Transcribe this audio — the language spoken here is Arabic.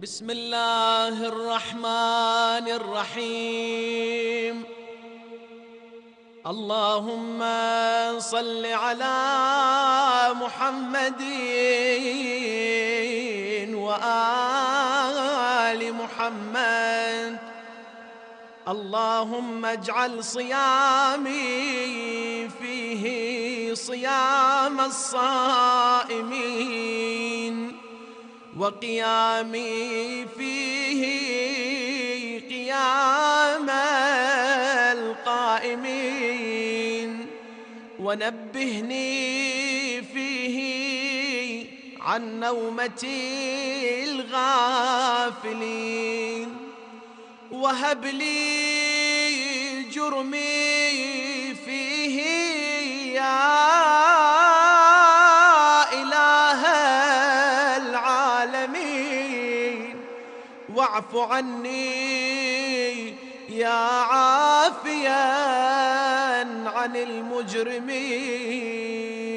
بسم الله الرحمن الرحيم. اللهم صل على محمد وآل محمد. اللهم اجعل صيامي فيه صيام الصائمين، وقيامي فيه قيام القائمين، ونبهني فيه عن نومة الغافلين، وهب لي جرمي فيه يا إله العالمين، واعف عني يا عافيا عن المجرمين.